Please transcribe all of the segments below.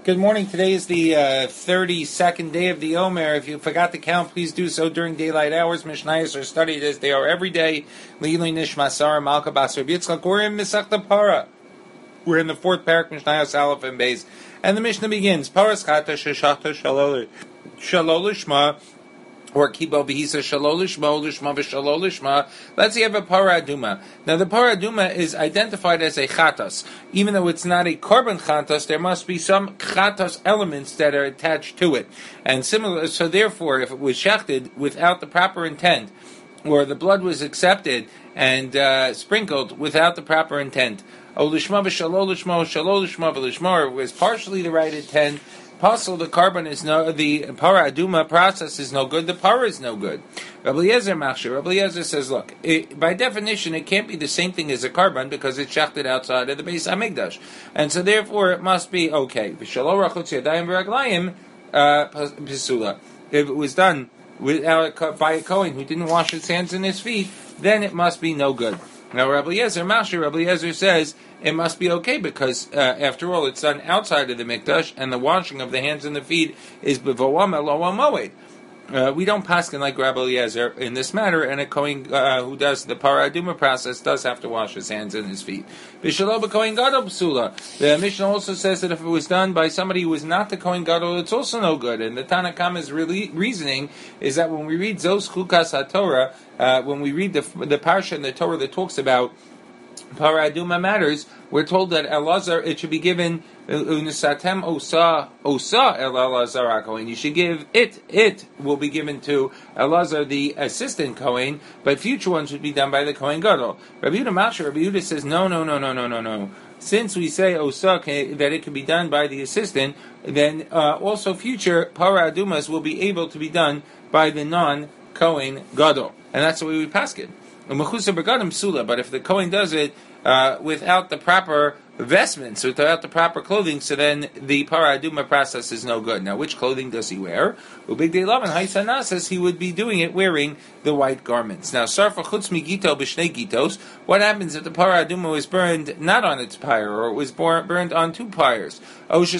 Good morning. Today is the 32nd day of the Omer. If you forgot to count, please do so during daylight hours. Mishnayos are studied as they are every day. Leili Nishma Sarah Malka Basar Yitzchak. We're in Masechta Para. We're in the fourth parak, Mishnayos Aleph and Beis. And the Mishnah begins, Paras Chata Sheshachta Shalolishma, or Kibo Behisa Shalolishma, Lishma V'Shalolishma. Let's say you have a Para Aduma. Now the Para Aduma is identified as a Chatas. Even though it's not a carbon Chatas, there must be some Chatas elements that are attached to it. And similar, so therefore, if it was shechted without the proper intent, or the blood was accepted and sprinkled without the proper intent, Olishma V'Shalolishma, Shalolishma V'Lishma, was partially the right intent, Pasul, the carbon is no, the para aduma process is no good, the para is no good. Rabbi Eliezer says, look, by definition, it can't be the same thing as a carbon because it's shechted outside of the Beis Hamikdash. And so therefore it must be okay. If it was done by a Kohen who didn't wash his hands and his feet, then it must be no good. Now Rabbi Eliezer says, it must be okay because, after all, it's done outside of the mikdash, and the washing of the hands and the feet is b'voam eloam moed. We don't paskin like Rabbi Eliezer in this matter, and a kohen who does the para aduma process does have to wash his hands and his feet. B'shalo b'kohen gadol psula. The Mishnah also says that if it was done by somebody who was not the kohen gadol, it's also no good. And the Tanna Kamma's reasoning is that when we read Zos Chukas HaTorah, when we read the parsha in the Torah that talks about Para Aduma matters, we're told that Elazar, it should be given Unesatem Osa El Elazar Kohen. You should give it will be given to Elazar, the assistant Kohen, but future ones should be done by the Kohen Gadol. Rabbi Yehuda says, no. Since we say Osa, that it can be done by the assistant, then also future Para Adumas will be able to be done by the non-Kohen Gadol. And that's the way we paskin. But if the Kohen does it without the proper vestments, without the proper clothing, so then the Para Aduma process is no good. Now, which clothing does he wear? Ubig Day Lavan Haisana says he would be doing it wearing the white garments. Now, Sarfa Chutz Migito B'Shnei Gitos, what happens if the Para Aduma was burned not on its pyre, or it was burned on two pyres? Or if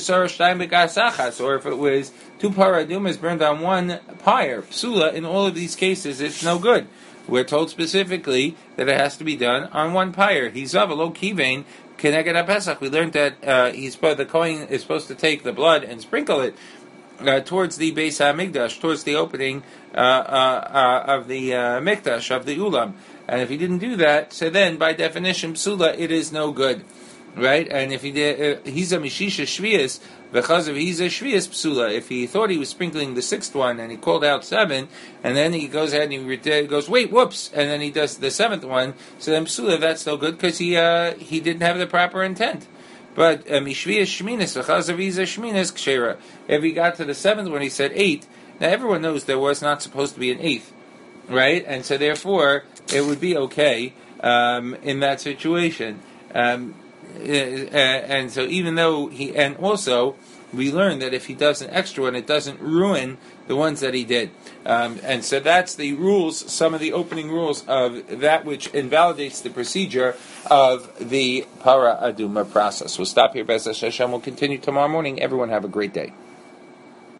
it was two Para Adumas burned on one pyre, Psula, in all of these cases, it's no good. We're told specifically that it has to be done on one pyre. Hizav lo kivein keneged haPesach. We learned that the Kohen is supposed to take the blood and sprinkle it towards the Beis Hamikdash, towards the opening of the Mikdash, of the Ulam. And if he didn't do that, so then by definition, psula, it is no good. Right? And if he did, he's a mishisha shvius, because of he's a shvius psula. If he thought he was sprinkling the sixth one and he called out 7, and then he goes ahead and he goes, wait, whoops, and then he does the 7th one, so then psula, that's no good because he didn't have the proper intent. But mishvius shminis, because of he's a shminis kshera. If he got to the 7th one, he said 8. Now everyone knows there was not supposed to be an 8th, right? And so therefore, it would be okay in that situation. And so even though and also we learn that if he does an extra one, it doesn't ruin the ones that he did. And so that's the rules, some of the opening rules of that which invalidates the procedure of the Para Aduma process. We'll stop here, B'ezras Hashem. We'll continue tomorrow morning. Everyone have a great day.